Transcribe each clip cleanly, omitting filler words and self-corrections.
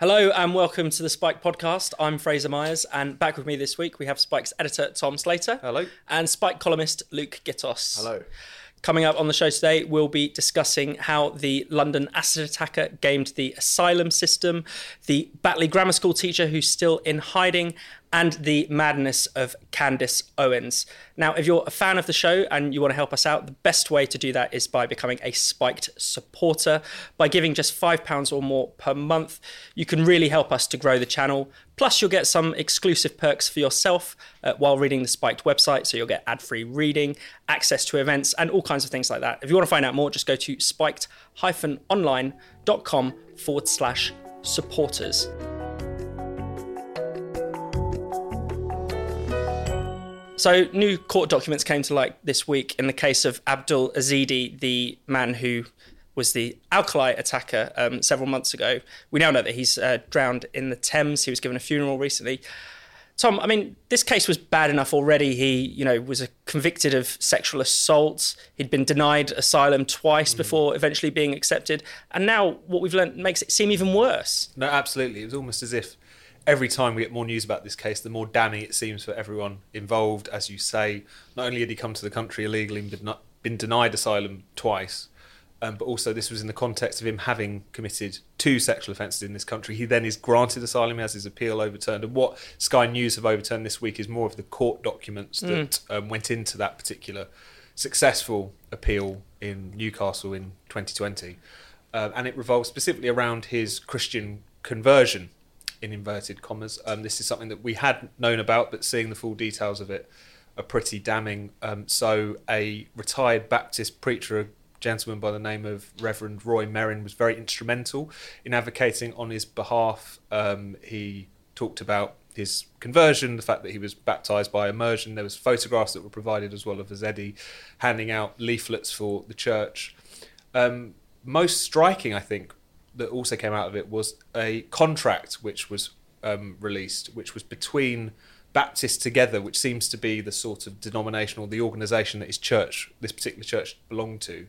Hello and welcome to the Spike podcast. I'm Fraser Myers, and back with me this week we have Spike's editor Tom Slater. Hello. And Spike columnist Luke Gittos. Hello. Coming up on the show today, we'll be discussing how the London acid attacker gamed the asylum system, the Batley Grammar School teacher who's still in hiding, and the madness of Candace Owens. Now, if you're a fan of the show and you want to help us out, the best way to do that is by becoming a Spiked supporter. By giving just £5 or more per month, you can really help us to grow the channel. Plus, you'll get some exclusive perks for yourself while reading the Spiked website. So you'll get ad-free reading, access to events, and all kinds of things like that. If you want to find out more, just go to spiked-online.com/supporters. So new court documents came to light this week in the case of Abdul Azidi, the man who was the Alkali attacker several months ago. We now know that he's drowned in the Thames. He was given a funeral recently. Tom, I mean, this case was bad enough already. He, was convicted of sexual assault. He'd been denied asylum twice before eventually being accepted. And now what we've learned makes it seem even worse. No, absolutely. It was almost as if every time we get more news about this case, the more damning it seems for everyone involved. As you say, not only had he come to the country illegally and been denied asylum twice, but also this was in the context of him having committed 2 sexual offences in this country. He then is granted asylum, has his appeal overturned. And what Sky News have overturned this week is more of the court documents that went into that particular successful appeal in Newcastle in 2020. And it revolves specifically around his Christian conversion, in inverted commas. This is something that we had known about, but seeing the full details of it are pretty damning. So a retired Baptist preacher, a gentleman by the name of Reverend Roy Merrin, was very instrumental in advocating on his behalf. He talked about his conversion, the fact that he was baptised by immersion. There was photographs that were provided as well of Azedi handing out leaflets for the church. Most striking, I think, that also came out of it was a contract which was released, which was between Baptists Together, which seems to be the sort of denomination or the organisation that this particular church belonged to,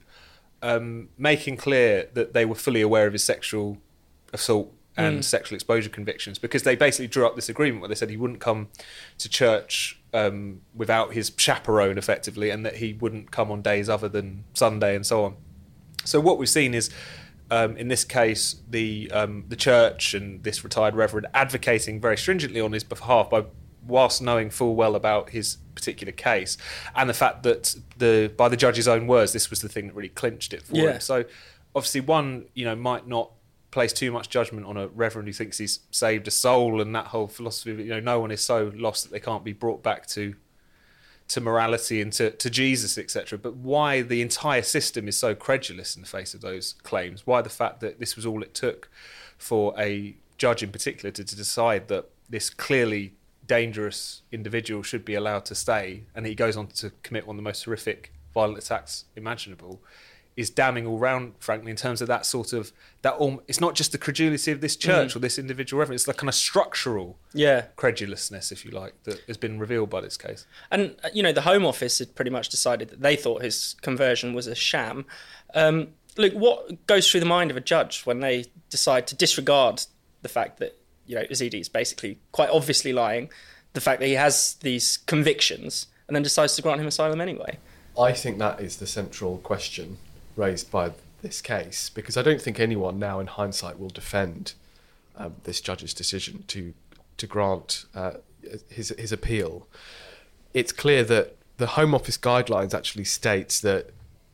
making clear that they were fully aware of his sexual assault and sexual exposure convictions, because they basically drew up this agreement where they said he wouldn't come to church without his chaperone, effectively, and that he wouldn't come on days other than Sunday and so on. So what we've seen is, in this case, the church and this retired reverend advocating very stringently on his behalf, whilst knowing full well about his particular case, and the fact that by the judge's own words, this was the thing that really clinched it for him. So obviously one, might not place too much judgment on a reverend who thinks he's saved a soul, and that whole philosophy of, no one is so lost that they can't be brought back to morality and to Jesus, etc. But why the entire system is so credulous in the face of those claims, why the fact that this was all it took for a judge in particular to decide that this clearly dangerous individual should be allowed to stay, and he goes on to commit one of the most horrific violent attacks imaginable, is damning all round, frankly, in terms of that sort of it's not just the credulity of this church or this individual reverend, it's the kind of structural credulousness, if you like, that has been revealed by this case. And the Home Office had pretty much decided that they thought his conversion was a sham. Luke, what goes through the mind of a judge when they decide to disregard the fact that Azidi is basically quite obviously lying, the fact that he has these convictions, and then decides to grant him asylum anyway? I think that is the central question raised by this case, because I don't think anyone now in hindsight will defend this judge's decision to grant his appeal. It's clear that the Home Office guidelines actually states that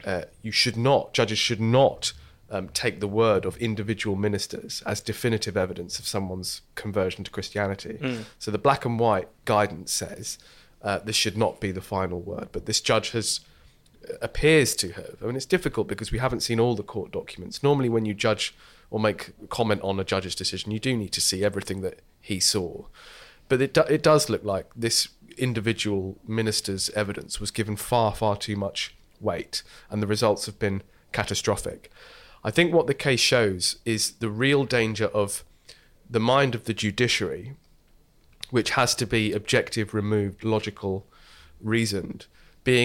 judges should not take the word of individual ministers as definitive evidence of someone's conversion to Christianity. So the black and white guidance says this should not be the final word, but this judge appears to have. I mean, it's difficult because we haven't seen all the court documents. Normally when you judge or make comment on a judge's decision, you do need to see everything that he saw. But it does look like this individual minister's evidence was given far, far too much weight, and the results have been catastrophic. I think what the case shows is the real danger of the mind of the judiciary, which has to be objective, removed, logical, reasoned, being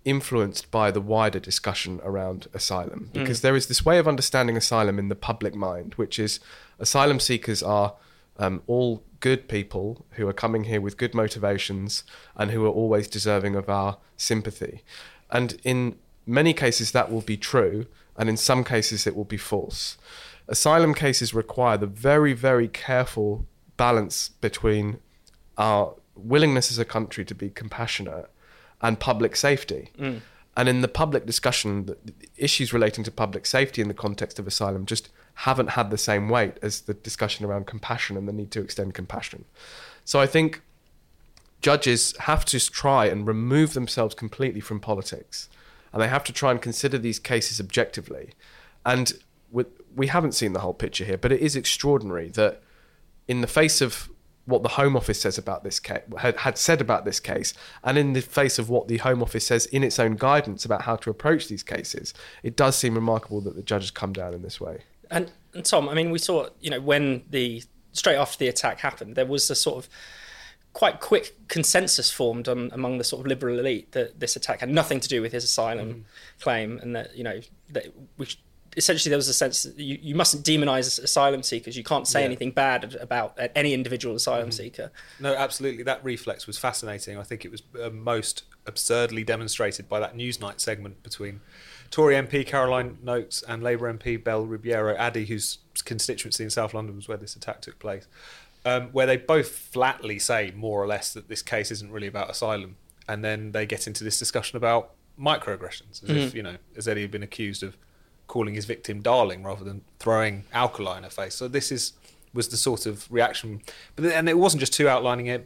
influenced by the wider discussion around asylum, because there is this way of understanding asylum in the public mind, which is asylum seekers are all good people who are coming here with good motivations and who are always deserving of our sympathy. And in many cases that will be true, and in some cases it will be false. Asylum cases require the very, very careful balance between our willingness as a country to be compassionate and public safety. And in the public discussion, the issues relating to public safety in the context of asylum just haven't had the same weight as the discussion around compassion and the need to extend compassion. So I think judges have to try and remove themselves completely from politics, and they have to try and consider these cases objectively. And we haven't seen the whole picture here, but it is extraordinary that in the face of what the Home Office says about this case, had said about this case, and in the face of what the Home Office says in its own guidance about how to approach these cases, it does seem remarkable that the judges come down in this way. And Tom, I mean, we saw, when straight after the attack happened, there was a sort of quite quick consensus formed among the sort of liberal elite that this attack had nothing to do with his asylum claim, and that essentially there was a sense that you mustn't demonise asylum seekers. You can't say anything bad about any individual asylum seeker. No, absolutely. That reflex was fascinating. I think it was most absurdly demonstrated by that Newsnight segment between Tory MP Caroline Noakes and Labour MP Belle Ribeiro Addy, whose constituency in South London was where this attack took place, where they both flatly say, more or less, that this case isn't really about asylum. And then they get into this discussion about microaggressions, as if, as Eddie had been accused of calling his victim darling rather than throwing alkali in her face. So this was the sort of reaction. And it wasn't just two outrider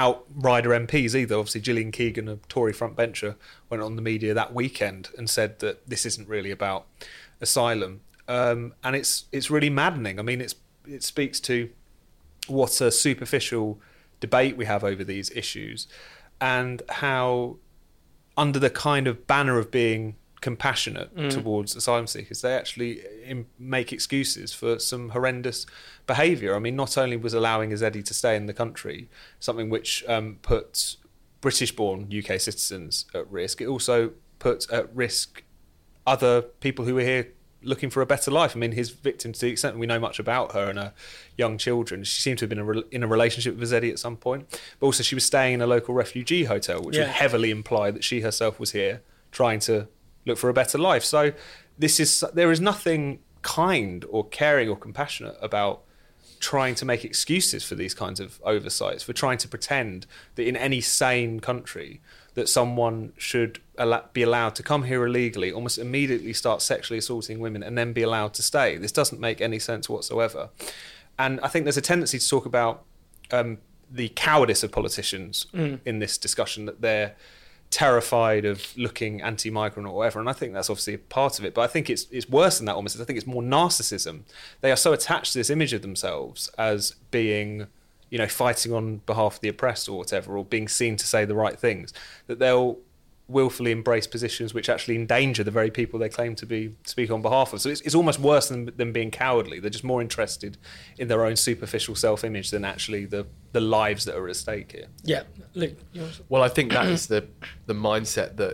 MPs either. Obviously, Gillian Keegan, a Tory frontbencher, went on the media that weekend and said that this isn't really about asylum. And it's really maddening. I mean, it speaks to what a superficial debate we have over these issues, and how under the kind of banner of being compassionate towards asylum seekers, they actually make excuses for some horrendous behaviour. I mean, not only was allowing Ezedi to stay in the country something which puts British-born UK citizens at risk, it also puts at risk other people who were here looking for a better life. I mean, his victim, to the extent we know much about her and her young children, she seemed to have been in a relationship with Ezedi at some point, but also she was staying in a local refugee hotel, which would heavily imply that she herself was here trying to look for a better life. So there is nothing kind or caring or compassionate about trying to make excuses for these kinds of oversights, for trying to pretend that in any sane country that someone should be allowed to come here illegally, almost immediately start sexually assaulting women, and then be allowed to stay. This doesn't make any sense whatsoever. And I think there's a tendency to talk about the cowardice of politicians in this discussion, that they're terrified of looking anti-migrant or whatever, and I think that's obviously a part of it, but I think it's worse than that almost. I think it's more narcissism. They are so attached to this image of themselves as being, fighting on behalf of the oppressed or whatever, or being seen to say the right things, that they'll willfully embrace positions which actually endanger the very people they claim to speak on behalf of. So it's almost worse than being cowardly. They're just more interested in their own superficial self-image than actually the lives that are at stake here. Yeah. Luke, well, I think that is the mindset that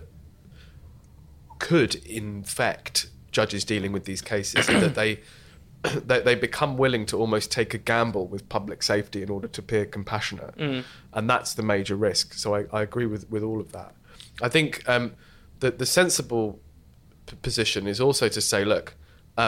could infect judges dealing with these cases, that they become willing to almost take a gamble with public safety in order to appear compassionate. And that's the major risk. So I agree with all of that. I think that the sensible position is also to say, look,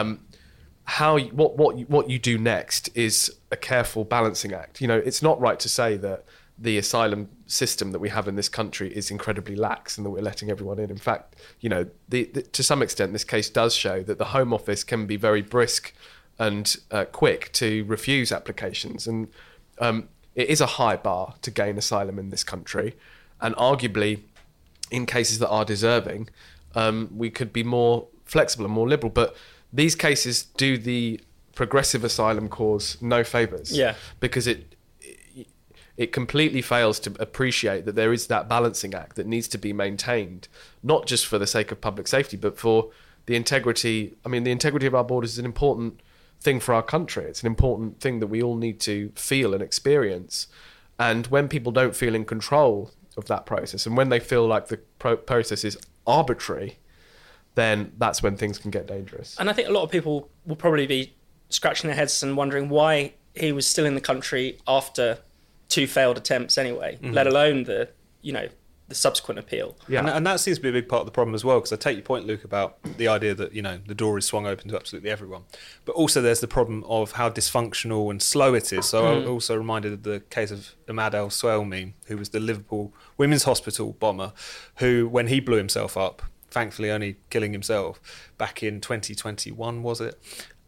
what you do next is a careful balancing act. It's not right to say that the asylum system that we have in this country is incredibly lax and that we're letting everyone in. In fact, to some extent, this case does show that the Home Office can be very brisk and quick to refuse applications. And it is a high bar to gain asylum in this country. And arguably, in cases that are deserving, we could be more flexible and more liberal. But these cases do the progressive asylum cause no favours. Yeah. Because it completely fails to appreciate that there is that balancing act that needs to be maintained, not just for the sake of public safety, but for the integrity. I mean, the integrity of our borders is an important thing for our country. It's an important thing that we all need to feel and experience. And when people don't feel in control of that process, and when they feel like the process is arbitrary, then that's when things can get dangerous. And I think a lot of people will probably be scratching their heads and wondering why he was still in the country after 2 failed attempts anyway, let alone the subsequent appeal. Yeah. And that seems to be a big part of the problem as well, because I take your point, Luke, about the idea that, the door is swung open to absolutely everyone. But also there's the problem of how dysfunctional and slow it is. So I'm also reminded of the case of Ahmad al-Swalmi, who was the Liverpool Women's Hospital bomber, who, when he blew himself up, thankfully only killing himself, back in 2021, was it?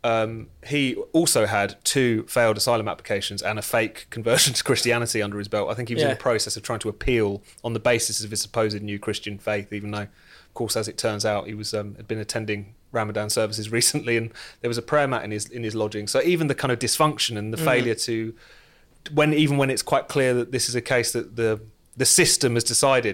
He also had 2 failed asylum applications and a fake conversion to Christianity under his belt. I think he was in the process of trying to appeal on the basis of his supposed new Christian faith, even though, of course, as it turns out, he was had been attending Ramadan services recently, and there was a prayer mat in his lodging. So even the kind of dysfunction and the failure to, when it's quite clear that this is a case that the system has decided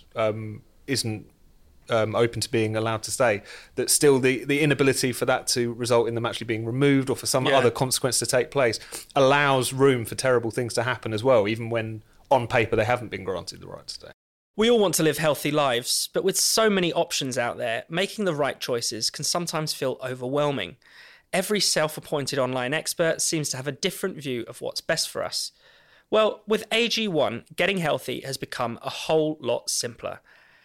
isn't open to being allowed to stay, that still the inability for that to result in them actually being removed or for some other consequence to take place allows room for terrible things to happen as well, even when on paper they haven't been granted the right to stay. We all want to live healthy lives, but with so many options out there, making the right choices can sometimes feel overwhelming. Every self-appointed online expert seems to have a different view of what's best for us. Well, with AG1, getting healthy has become a whole lot simpler.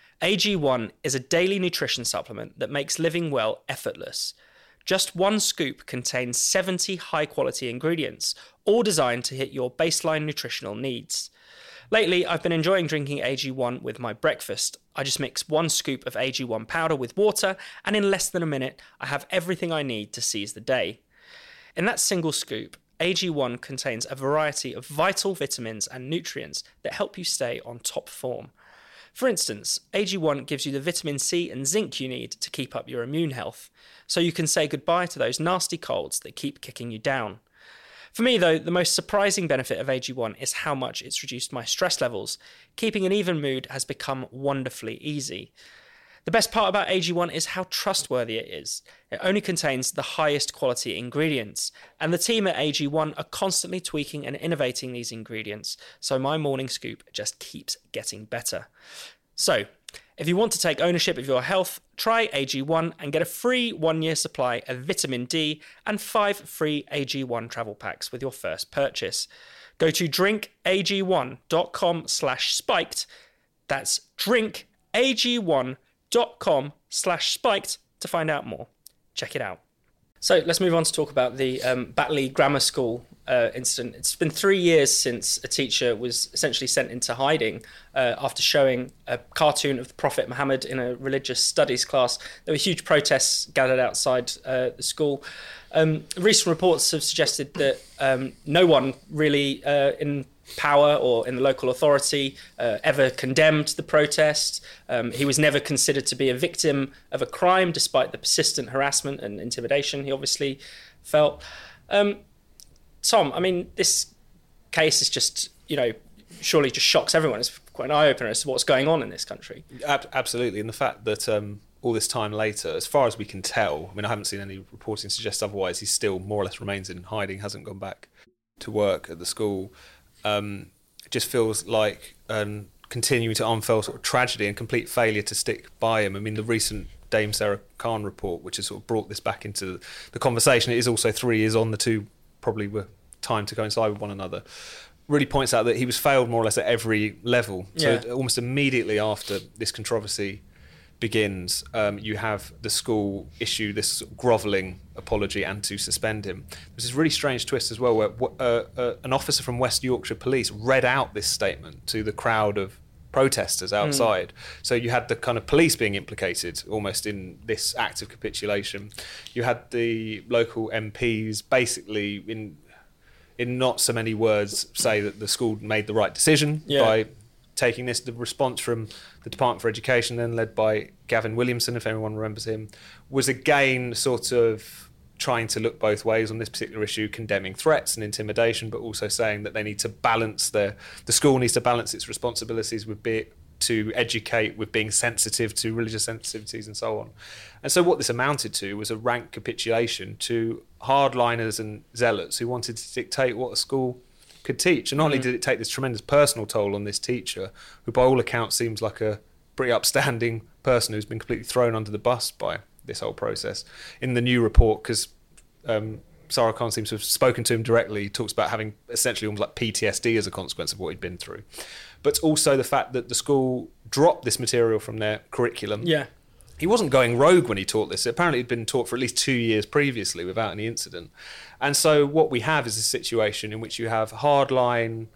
AG1 is a daily nutrition supplement that makes living well effortless. Just 1 scoop contains 70 high-quality ingredients, all designed to hit your baseline nutritional needs. Lately, I've been enjoying drinking AG1 with my breakfast. I just mix 1 scoop of AG1 powder with water, and in less than a minute, I have everything I need to seize the day. In that single scoop, AG1 contains a variety of vital vitamins and nutrients that help you stay on top form. For instance, AG1 gives you the vitamin C and zinc you need to keep up your immune health, so you can say goodbye to those nasty colds that keep kicking you down. For me, though, the most surprising benefit of AG1 is how much it's reduced my stress levels. Keeping an even mood has become wonderfully easy. The best part about AG1 is how trustworthy it is. It only contains the highest quality ingredients, and the team at AG1 are constantly tweaking and innovating these ingredients, so my morning scoop just keeps getting better. So, if you want to take ownership of your health, try AG1 and get a free 1-year supply of vitamin D and 5 free AG1 travel packs with your first purchase. Go to drinkag1.com/spiked. That's drinkag1.com/spiked to find out more. Check it out. So let's move on to talk about the Batley Grammar School incident. It's been 3 years since a teacher was essentially sent into hiding after showing a cartoon of the Prophet Muhammad in a religious studies class. There were huge protests gathered outside the school. Recent reports have suggested that no one really in power or in the local authority ever condemned the protest. He was never considered to be a victim of a crime, despite the persistent harassment and intimidation he obviously felt. Tom, I mean, this case is just, surely just shocks everyone. It's quite an eye-opener as to what's going on in this country. Absolutely, and the fact that all this time later, as far as we can tell, I mean, I haven't seen any reporting suggest otherwise, he still more or less remains in hiding, hasn't gone back to work at the school. It just feels like continuing to unfurl sort of tragedy and complete failure to stick by him. I mean, the recent Dame Sarah Khan report, which has sort of brought this back into the conversation, it is also 3 years on, the two probably were timed to coincide with one another, really points out that he was failed more or less at every level. So almost immediately after this controversy begins, you have the school issue this sort of grovelling apology and to suspend him. There's this really strange twist as well, where an officer from West Yorkshire Police read out this statement to the crowd of protesters outside. So you had the kind of police being implicated almost in this act of capitulation. You had the local MPs basically in not so many words say that the school made the right decision by taking this. The response from the Department for Education, then led by Gavin Williamson, if anyone remembers him, was again sort of trying to look both ways on this particular issue, condemning threats and intimidation, but also saying that they need to balance the school needs to balance its responsibilities with to educate with being sensitive to religious sensitivities and so on. And so what this amounted to was a rank capitulation to hardliners and zealots who wanted to dictate what a school could teach. And not only did it take this tremendous personal toll on this teacher, who by all accounts seems like a pretty upstanding person who's been completely thrown under the bus by this whole process. In the new report, because Sarah Khan seems to have spoken to him directly, he talks about having essentially almost like PTSD as a consequence of what he'd been through. But also the fact that the school dropped this material from their curriculum. Yeah. He wasn't going rogue when he taught this. Apparently it'd been taught for at least 2 years previously without any incident. And so what we have is a situation in which you have hardline,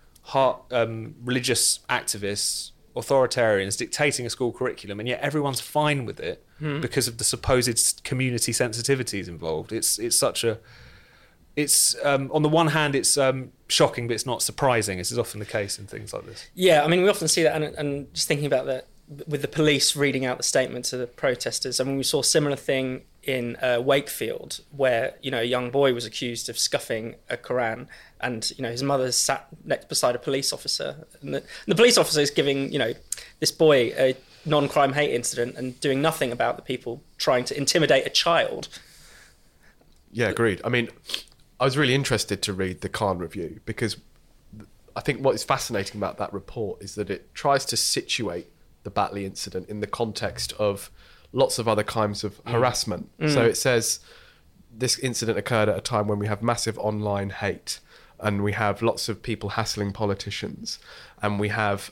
religious activists, authoritarians dictating a school curriculum, and yet everyone's fine with it because of the supposed community sensitivities involved. It's such a... It's on the one hand, it's shocking, but it's not surprising. This is often the case in things like this. Yeah, I mean, we often see that, and just thinking about that, with the police reading out the statement to the protesters. I mean, we saw a similar thing in Wakefield, where, you know, a young boy was accused of scuffing a Quran, and, you know, his mother sat next beside a police officer, and the police officer is giving, you know, this boy a non-crime hate incident and doing nothing about the people trying to intimidate a child. Yeah, agreed. I mean, I was really interested to read the Khan review, because I think what is fascinating about that report is that it tries to situate the Batley incident in the context of lots of other kinds of harassment. So it says this incident occurred at a time when we have massive online hate, and we have lots of people hassling politicians, and we have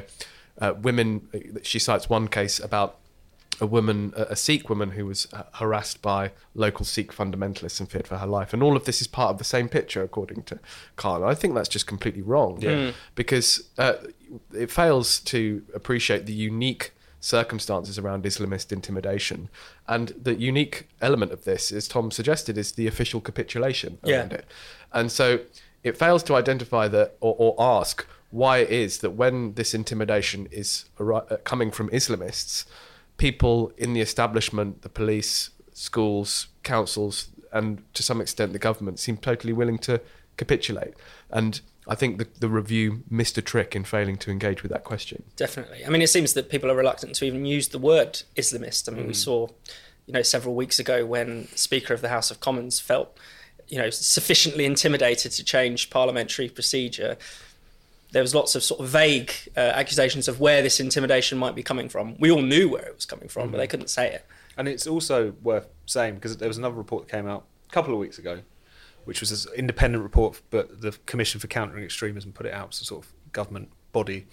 women. She cites one case about a woman, a Sikh woman, who was harassed by local Sikh fundamentalists and feared for her life. And all of this is part of the same picture, according to Khan. I think that's just completely wrong, because it fails to appreciate the unique circumstances around Islamist intimidation. And the unique element of this, as Tom suggested, is the official capitulation around it. And so it fails to identify that or ask why it is that when this intimidation is coming from Islamists, people in the establishment, the police, schools, councils, and to some extent the government seem totally willing to capitulate. And I think the review missed a trick in failing to engage with that question. Definitely. I mean, it seems that people are reluctant to even use the word Islamist. I mean, we saw, you know, several weeks ago when Speaker of the House of Commons felt, you know, sufficiently intimidated to change parliamentary procedure. There was lots of sort of vague accusations of where this intimidation might be coming from. We all knew where it was coming from, but they couldn't say it. And it's also worth saying, because there was another report that came out a couple of weeks ago, which was an independent report, but the Commission for Countering Extremism put it out as a sort of government body.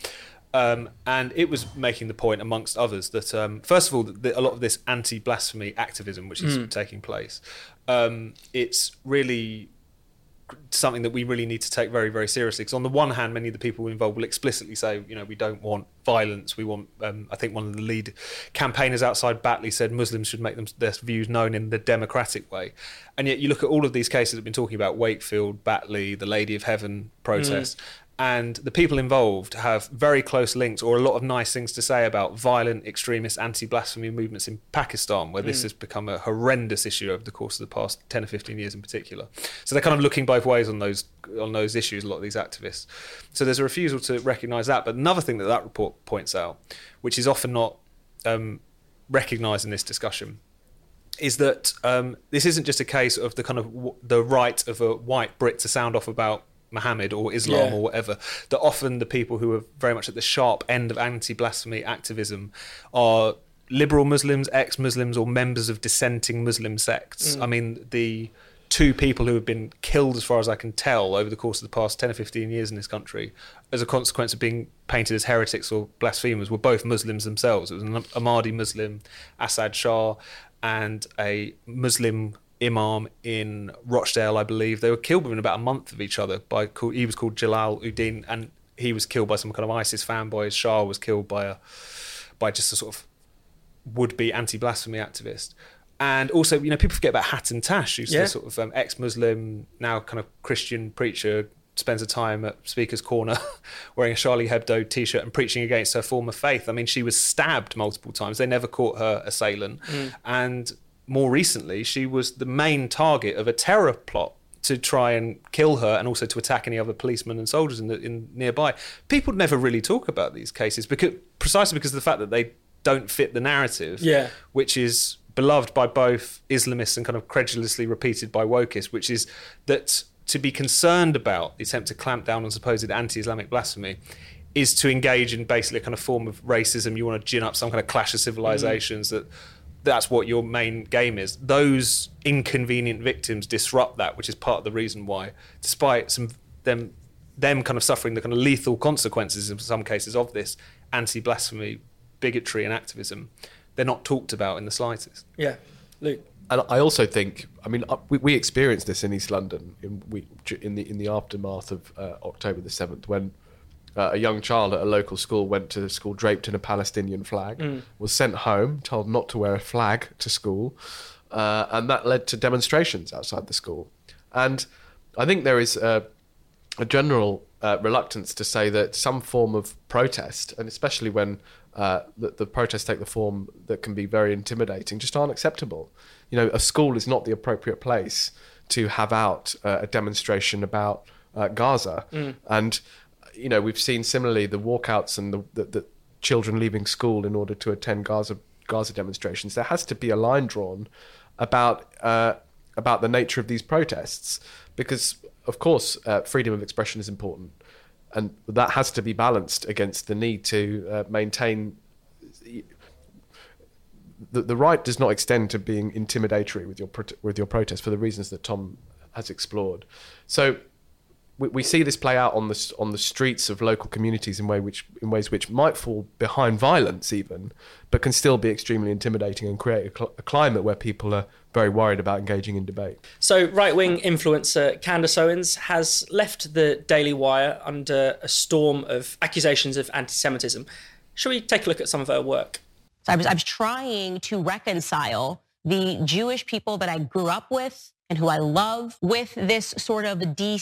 And it was making the point, amongst others, that first of all, a lot of this anti-blasphemy activism which is taking place, it's really something that we really need to take very, very seriously. Because on the one hand, many of the people involved will explicitly say, you know, we don't want violence. We want, I think one of the lead campaigners outside Batley said Muslims should make their views known in the democratic way. And yet you look at all of these cases that have been talking about, Wakefield, Batley, the Lady of Heaven protest, and the people involved have very close links or a lot of nice things to say about violent extremist anti-blasphemy movements in Pakistan, where this has become a horrendous issue over the course of the past 10 or 15 years in particular. So they're kind of looking both ways on those issues, a lot of these activists. So there's a refusal to recognise that. But another thing that report points out, which is often not recognised in this discussion, is that this isn't just a case of the kind of the right of a white Brit to sound off about Muhammad or Islam or whatever, that often the people who are very much at the sharp end of anti-blasphemy activism are liberal Muslims, ex-Muslims, or members of dissenting Muslim sects. I mean, the two people who have been killed, as far as I can tell, over the course of the past 10 or 15 years in this country, as a consequence of being painted as heretics or blasphemers, were both Muslims themselves. It was an Ahmadi Muslim, Asad Shah, and a Muslim imam in Rochdale, I believe. They were killed within about a month of each other. He was called Jalal Uddin, and he was killed by some kind of ISIS fanboy. Shah was killed by just a sort of would-be anti-blasphemy activist. And also, you know, people forget about Hatton Tash, who's the sort of ex-Muslim, now kind of Christian preacher, spends a time at Speaker's Corner wearing a Charlie Hebdo t-shirt and preaching against her form of faith. I mean, she was stabbed multiple times. They never caught her assailant. And more recently, she was the main target of a terror plot to try and kill her and also to attack any other policemen and soldiers in nearby. People never really talk about these cases precisely because of the fact that they don't fit the narrative, which is beloved by both Islamists and kind of credulously repeated by wokists, which is that to be concerned about the attempt to clamp down on supposed anti-Islamic blasphemy is to engage in basically a kind of form of racism. You want to gin up some kind of clash of civilizations, that's what your main game is. Those inconvenient victims disrupt that, which is part of the reason why, despite them kind of suffering the kind of lethal consequences in some cases of this anti-blasphemy, bigotry and activism, they're not talked about in the slightest. Yeah. Luke? And I also think, I mean, we experienced this in East London in the aftermath of October the 7th, when a young child at a local school went to school draped in a Palestinian flag, was sent home, told not to wear a flag to school, and that led to demonstrations outside the school. And I think there is a general reluctance to say that some form of protest, and especially when the protests take the form that can be very intimidating, just aren't acceptable. You know, a school is not the appropriate place to have out a demonstration about Gaza. And, you know, we've seen similarly the walkouts and the children leaving school in order to attend Gaza demonstrations. There has to be a line drawn about the nature of these protests, because, of course, freedom of expression is important. And that has to be balanced against the need to maintain... The right does not extend to being intimidatory with your protest for the reasons that Tom has explored. So we see this play out on the streets of local communities in ways which might fall behind violence even, but can still be extremely intimidating and create a climate where people are very worried about engaging in debate. So right-wing influencer Candace Owens has left the Daily Wire under a storm of accusations of anti-Semitism. Shall we take a look at some of her work? So I was trying to reconcile the Jewish people that I grew up with and who I love with this sort of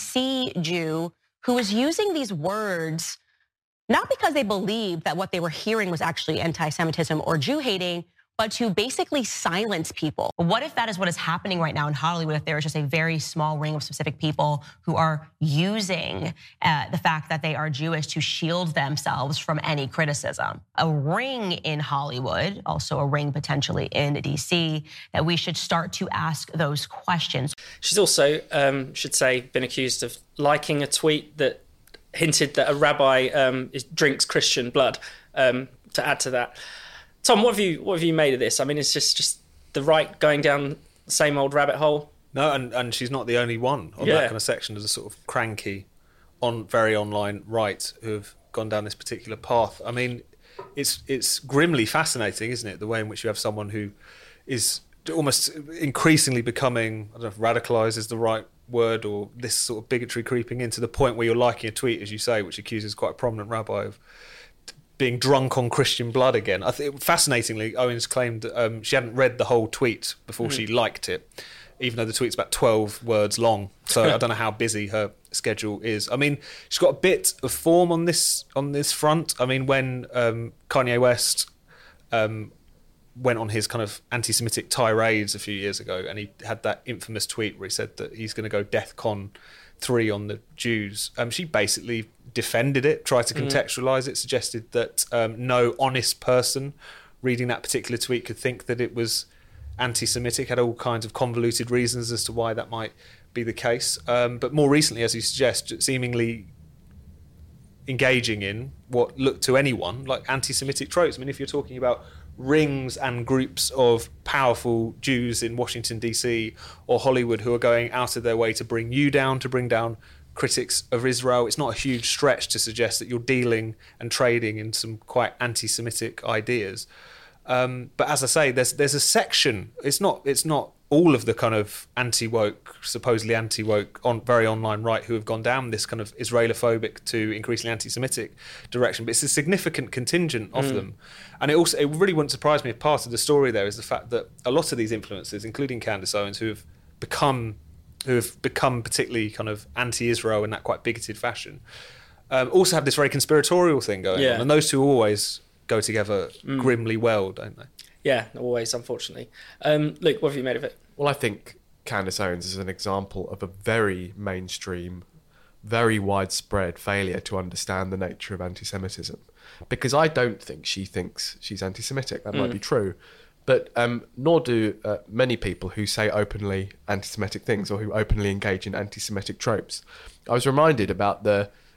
DC Jew who was using these words, not because they believed that what they were hearing was actually anti-Semitism or Jew hating, but to basically silence people. What if that is what is happening right now in Hollywood, if there is just a very small ring of specific people who are using the fact that they are Jewish to shield themselves from any criticism? A ring in Hollywood, also a ring potentially in DC, that we should start to ask those questions. She's also, should say, been accused of liking a tweet that hinted that a rabbi drinks Christian blood, to add to that. Tom, what have you made of this? I mean, it's just the right going down the same old rabbit hole. No, and she's not the only one on that kind of section. There's a sort of cranky, very online right who have gone down this particular path. I mean, it's grimly fascinating, isn't it? The way in which you have someone who is almost increasingly becoming, I don't know if radicalised is the right word, or this sort of bigotry creeping in to the point where you're liking a tweet, as you say, which accuses quite a prominent rabbi of being drunk on Christian blood again. I think fascinatingly, Owens claimed that she hadn't read the whole tweet before she liked it, even though the tweet's about 12 words long. So I don't know how busy her schedule is. I mean, she's got a bit of form on this front. I mean, when Kanye West went on his kind of anti-Semitic tirades a few years ago, and he had that infamous tweet where he said that he's going to go DEFCON 3 on the Jews, she basically defended it, tried to contextualise it, suggested that no honest person reading that particular tweet could think that it was anti-Semitic, had all kinds of convoluted reasons as to why that might be the case. But more recently, as you suggest, seemingly engaging in what looked to anyone like anti-Semitic tropes. I mean, if you're talking about rings and groups of powerful Jews in Washington, D.C. or Hollywood who are going out of their way to bring you down, to bring down critics of Israel, it's not a huge stretch to suggest that you're dealing and trading in some quite anti-Semitic ideas. But as I say, there's a section. It's not all of the kind of anti-woke, supposedly anti-woke, very online right who have gone down this kind of Israelophobic to increasingly anti-Semitic direction. But it's a significant contingent of them, and it really wouldn't surprise me if part of the story there is the fact that a lot of these influencers, including Candace Owens, who have become particularly kind of anti-Israel in that quite bigoted fashion, also have this very conspiratorial thing going on, and those two always go together grimly well, don't they? Yeah, always, unfortunately. Luke, what have you made of it? Well, I think Candace Owens is an example of a very mainstream, very widespread failure to understand the nature of anti-Semitism. Because I don't think she thinks she's anti-Semitic. That might be true. But nor do many people who say openly anti-Semitic things or who openly engage in anti-Semitic tropes. I was reminded about the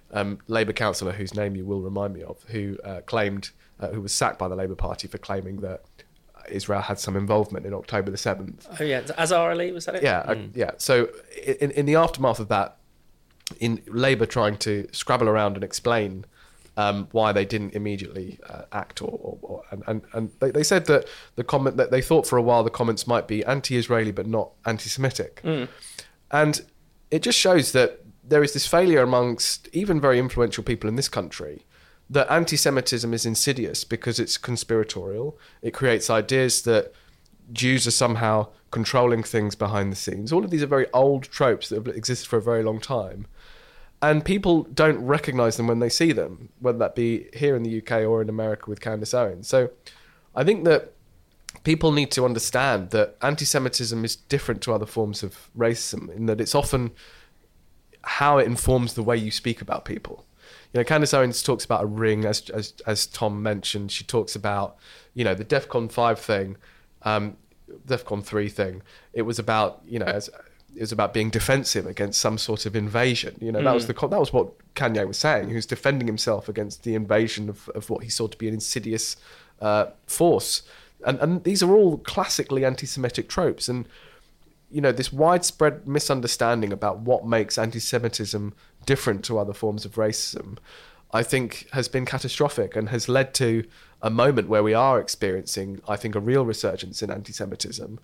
Labour councillor whose name you will remind me of, who who was sacked by the Labour Party for claiming that Israel had some involvement in October the 7th. Oh yeah, Azhar Ali, was that it? Yeah, yeah. So in the aftermath of that, in Labour trying to scrabble around and explain why they didn't immediately act, and they said that the comment that they thought for a while the comments might be anti-Israeli but not anti-Semitic, and it just shows that there is this failure amongst even very influential people in this country that anti-Semitism is insidious because it's conspiratorial. It creates ideas that Jews are somehow controlling things behind the scenes. All of these are very old tropes that have existed for a very long time. And people don't recognise them when they see them, whether that be here in the UK or in America with Candace Owens. So I think that people need to understand that anti-Semitism is different to other forms of racism in that it's often how it informs the way you speak about people. You know, Candace Owens talks about a ring, as Tom mentioned. She talks about, you know, the DEFCON 5 thing, DEFCON 3 thing. It was about, you know, it was about being defensive against some sort of invasion. You know, that was what Kanye was saying. He was defending himself against the invasion of what he saw to be an insidious force. And these are all classically anti-Semitic tropes. And, you know, this widespread misunderstanding about what makes anti-Semitism different to other forms of racism, I think has been catastrophic and has led to a moment where we are experiencing, I think, a real resurgence in anti-Semitism.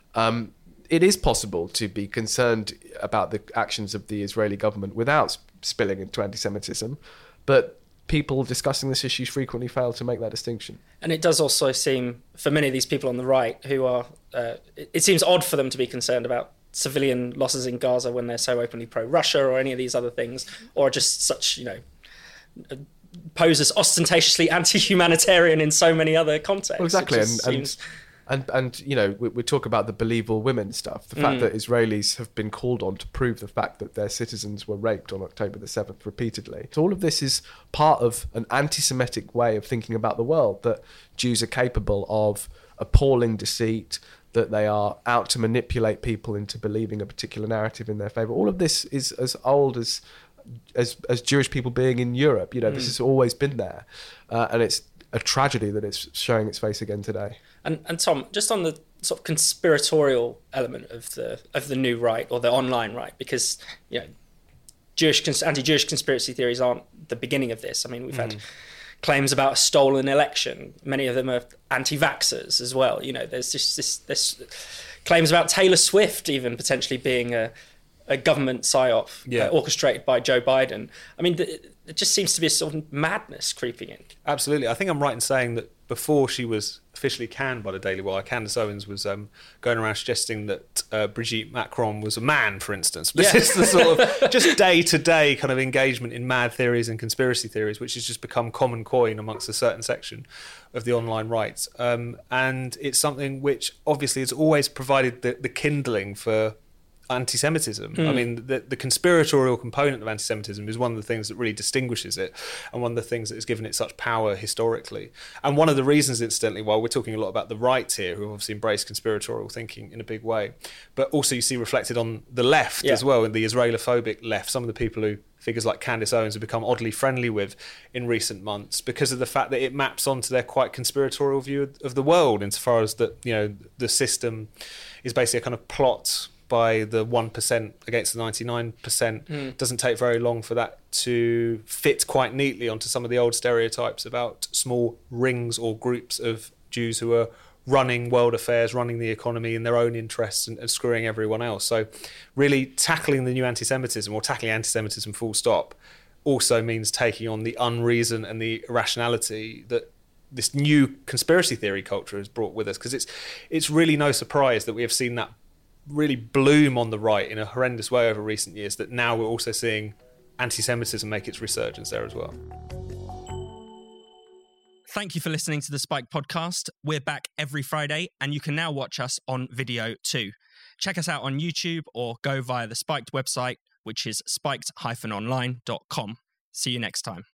It is possible to be concerned about the actions of the Israeli government without spilling into anti-Semitism, but people discussing this issue frequently fail to make that distinction. And it does also seem, for many of these people on the right who are, it seems odd for them to be concerned about civilian losses in Gaza when they're so openly pro-Russia or any of these other things, or just such, you know, pose as ostentatiously anti-humanitarian in so many other contexts. Well, exactly, and you know, we talk about the Believe All Women stuff. The fact that Israelis have been called on to prove the fact that their citizens were raped on October the 7th repeatedly. So all of this is part of an anti-Semitic way of thinking about the world, that Jews are capable of appalling deceit, that they are out to manipulate people into believing a particular narrative in their favour. All of this is as old as Jewish people being in Europe. You know, this has always been there. And it's a tragedy that it's showing its face again today. And Tom, just on the sort of conspiratorial element of the new right or the online right, because, you know, anti-Jewish conspiracy theories aren't the beginning of this. I mean, we've had claims about a stolen election. Many of them are anti-vaxxers as well. You know, there's just this claims about Taylor Swift even potentially being a government psyop orchestrated by Joe Biden. I mean, it just seems to be a sort of madness creeping in. Absolutely. I think I'm right in saying that before she was officially canned by the Daily Wire, Candace Owens was going around suggesting that Brigitte Macron was a man, for instance. This is the sort of just day-to-day kind of engagement in mad theories and conspiracy theories, which has just become common coin amongst a certain section of the online right. And it's something which obviously has always provided the kindling for anti-Semitism. I mean, the conspiratorial component of anti-Semitism is one of the things that really distinguishes it, and one of the things that has given it such power historically. And one of the reasons, incidentally, while we're talking a lot about the right here, who obviously embrace conspiratorial thinking in a big way, but also you see reflected on the left as well, in the Israelophobic left, some of the people who figures like Candace Owens have become oddly friendly with in recent months because of the fact that it maps onto their quite conspiratorial view of the world, insofar as that, you know, the system is basically a kind of plot by the 1% against the 99%. Doesn't take very long for that to fit quite neatly onto some of the old stereotypes about small rings or groups of Jews who are running world affairs, running the economy in their own interests and screwing everyone else. So really tackling the new anti-Semitism, or tackling anti-Semitism full stop, also means taking on the unreason and the irrationality that this new conspiracy theory culture has brought with us. Because it's really no surprise that we have seen that really bloom on the right in a horrendous way over recent years, that now we're also seeing anti-Semitism make its resurgence there as well. Thank you for listening to the Spiked podcast. We're back every Friday, and you can now watch us on video too. Check us out on YouTube or go via the Spiked website, which is spiked-online.com. See you next time.